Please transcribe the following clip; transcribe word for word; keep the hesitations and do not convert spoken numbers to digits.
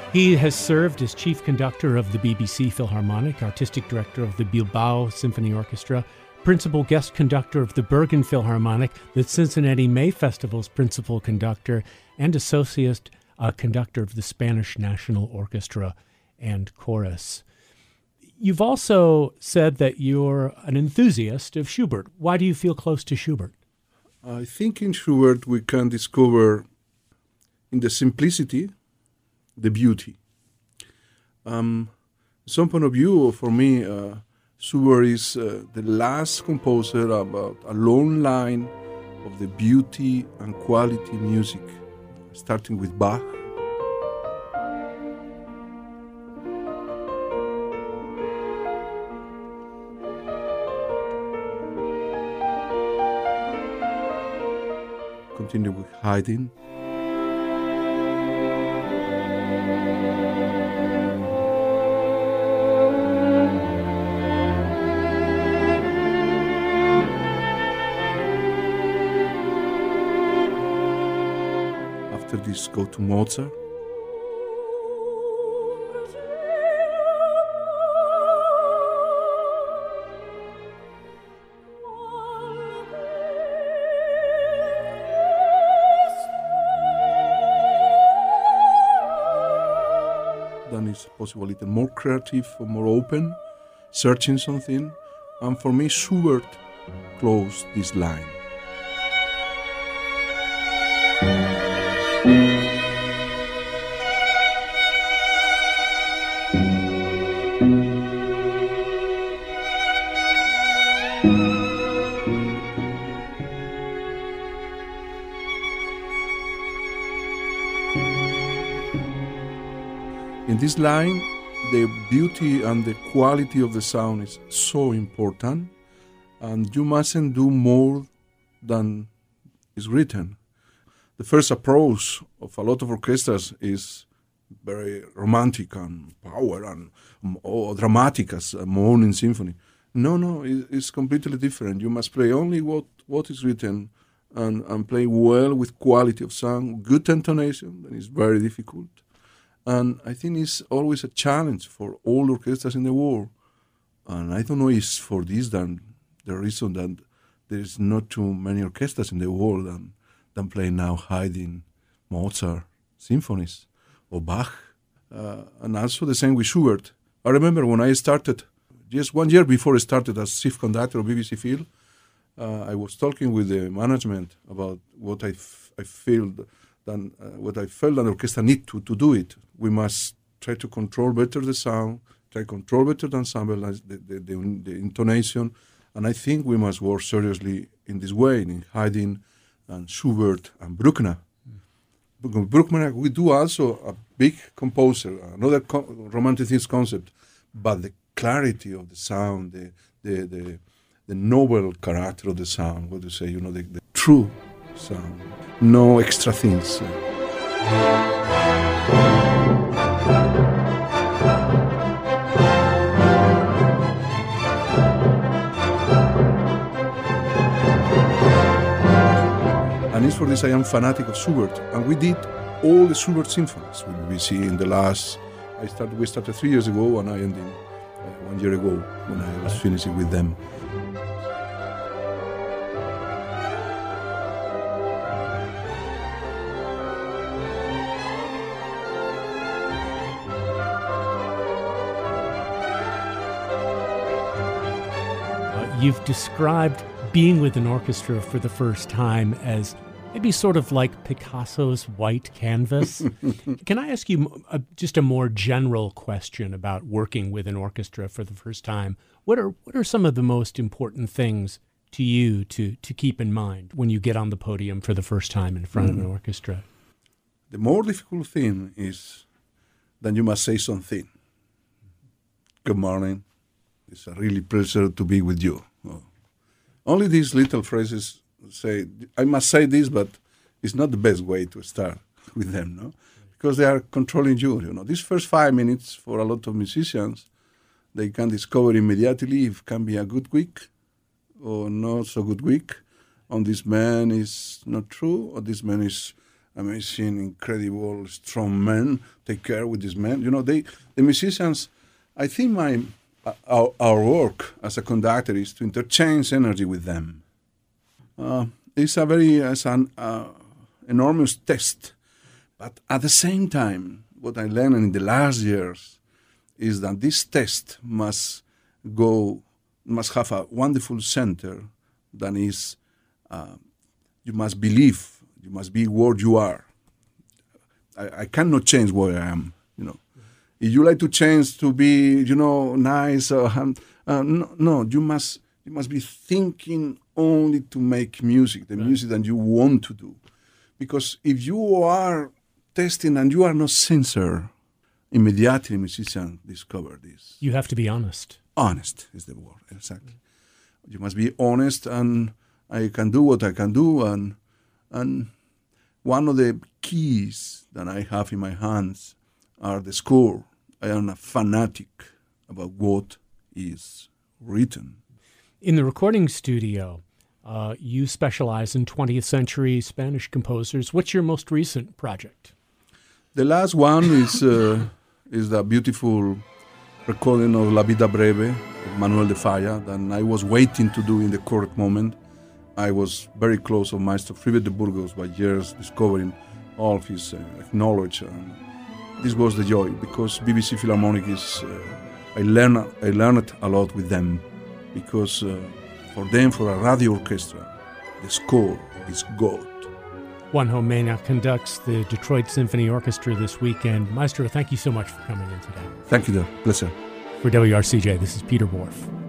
He has served as chief conductor of the B B C Philharmonic, artistic director of the Bilbao Symphony Orchestra, principal guest conductor of the Bergen Philharmonic, the Cincinnati May Festival's principal conductor, and associate uh, conductor of the Spanish National Orchestra and Chorus. You've also said that you're an enthusiast of Schubert. Why do you feel close to Schubert? I think in Schubert we can discover in the simplicity the beauty. Um, some point of view, for me, uh, Schubert is uh, the last composer about a long line of the beauty and quality music, starting with Bach. Continue with Haydn. After this, go to Mozart. Then it's possible a little more creative, more open, searching something. And for me, Schubert closed this line. In this line, the beauty and the quality of the sound is so important, and you mustn't do more than is written. The first approach of a lot of orchestras is very romantic and power and or dramatic as a morning symphony. No, no, it's completely different. You must play only what, what is written and, and play well with quality of sound, good intonation, that is very difficult. And I think it's always a challenge for all orchestras in the world. And I don't know if it's for this than the reason that there is not too many orchestras in the world than, than play now Haydn, Mozart, symphonies, or Bach. Uh, and also the same with Schubert. I remember when I started, just one year before I started as chief conductor of B B C Phil, uh, I was talking with the management about what I, f- I feel than uh, what I felt an orchestra need to, to do it. We must try to control better the sound, try to control better the ensemble, the, the, the, the intonation, and I think we must work seriously in this way, in Haydn and Schubert and Bruckner. Mm. Bruckner, we do also a big composer, another co- romanticist concept, but the clarity of the sound, the the the, the noble character of the sound, what do you say, you know, the, the true sound, no extra things. And it's for this I am fanatic of Schubert, and we did all the Schubert symphonies we see in the last. I started. We started three years ago, and I ended uh, one year ago when I was finishing with them. Uh, you've described being with an orchestra for the first time as maybe sort of like Picasso's white canvas. Can I ask you a, just a more general question about working with an orchestra for the first time? What are what are some of the most important things to you to, to keep in mind when you get on the podium for the first time in front mm. of an orchestra? The more difficult thing is that you must say something. Good morning. It's a really pleasure to be with you. Oh. Only these little phrases say, I must say this, but it's not the best way to start with them, no? Because they are controlling you, you know. These first five minutes for a lot of musicians, they can discover immediately if it can be a good week or not so good week, on this man is not true, or this man is amazing, incredible, strong men. Take care with these men. You know, they the musicians. I think my our, our work as a conductor is to interchange energy with them. Uh, it's a very it's an uh, enormous test, but at the same time, what I learned in the last years is that this test must go must have a wonderful center that is uh, you must believe. You must be where you are. I, I cannot change where I am, you know. If you like to change to be, you know, nice, uh, uh, no, no, you must you must be thinking only to make music, the right. music that you want to do. Because if you are testing and you are not sincere, immediately musicians discover this. You have to be honest. Honest is the word, exactly. Mm-hmm. You must be honest, and I can do what I can do, and and one of the keys that I have in my hands are the score. I am a fanatic about what is written. In the recording studio, uh, you specialize in twentieth century Spanish composers. What's your most recent project? The last one is uh, is the beautiful recording of La Vida Breve of Manuel de Falla that I was waiting to do in the correct moment. I was very close of Maestro Fribe de Burgos by years, discovering all of his uh, knowledge. And this was the joy, because B B C Philharmonic is, uh, I learned I learned a lot with them, because uh, for them, for a radio orchestra, the score is gold. Juanjo Mena conducts the Detroit Symphony Orchestra this weekend. Maestro, thank you so much for coming in today. Thank you, dear. Pleasure. For W R C J, this is Peter Whorf.